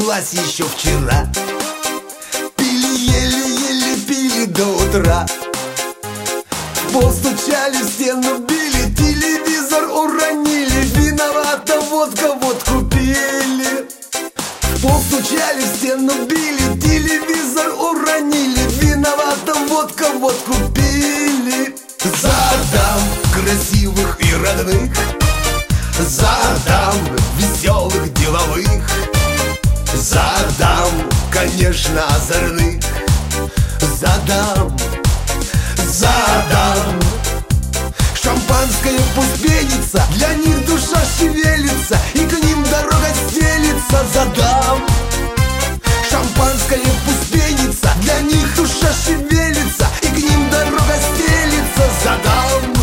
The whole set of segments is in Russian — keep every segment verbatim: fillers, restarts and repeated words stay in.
началась еще вчера. Пили, еле-еле пили до утра. В пол стучали, в стену били, телевизор уронили. Виновата водка, водку пили. В пол стучали, в стену били, телевизор уронили. Виновата водка, водку пили. За дам красивых и родных, за дам веселых, деловых, за дам, конечно, озорных, за дам, за дам. Шампанское пусть пенится, для них душа шевелится, и к ним дорога стелится. За дам. Шампанское пусть пенится, для них душа шевелится, и к ним дорога стелится. За дам.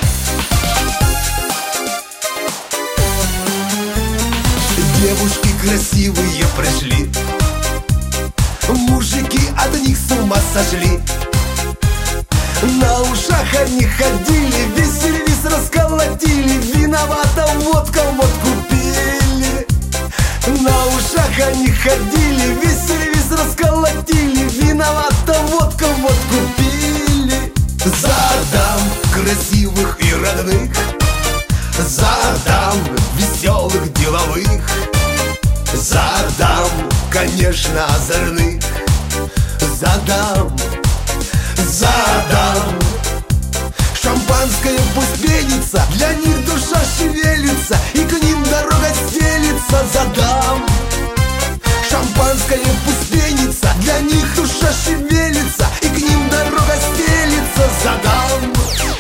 Девушки красивые пришли, мужики от них с ума сошли. На ушах они ходили, весь сервис расколотили. Виновата водка, водку пили. На ушах они ходили, весь сервис расколотили. Виновата водка, водку пили. За дам красивых и родных, за дам веселых, деловых, за дам, конечно, озорных, за дам, за дам. Шампанское пусть пенится, для них душа шевелится, и к ним дорога стелится. За дам. Шампанское пусть пенится, для них душа шевелится, и к ним дорога стелится. За дам.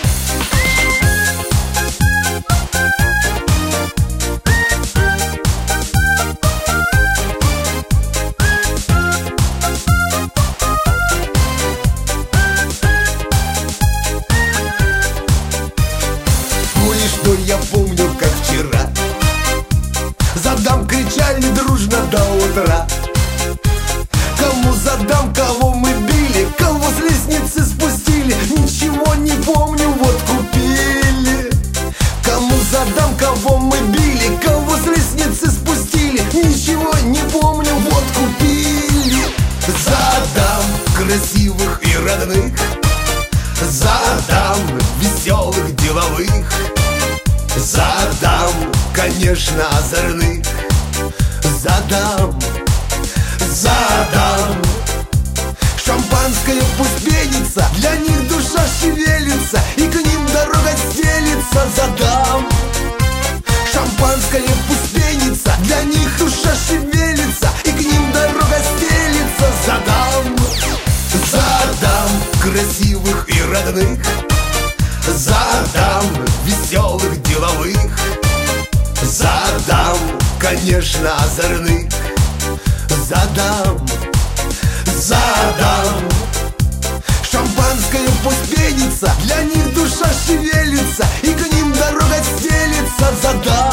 Что я помню, как вчера, задам кричали дружно до утра. Кому задам, кого мы били, кого с лестницы спустили, ничего не помню, водку пили. Кому задам, кого мы били, кого с лестницы спустили, ничего не помню, водку пили. Задам красивых и родных, задам веселых, деловых, за дам, конечно, озорных, за дам, за дам. Шампанское пусть пенится, для них душа шевелится, и к ним дорога стелится. За дам. Шампанское пусть пенится, для них душа шевелится, и к ним дорога стелится. За дам. За дам красивых и родных, за дам веселых, деловых, за дам, конечно, озорных, за дам, за дам. Шампанское пусть пенится, для них душа шевелится, и к ним дорога стелится. За дам.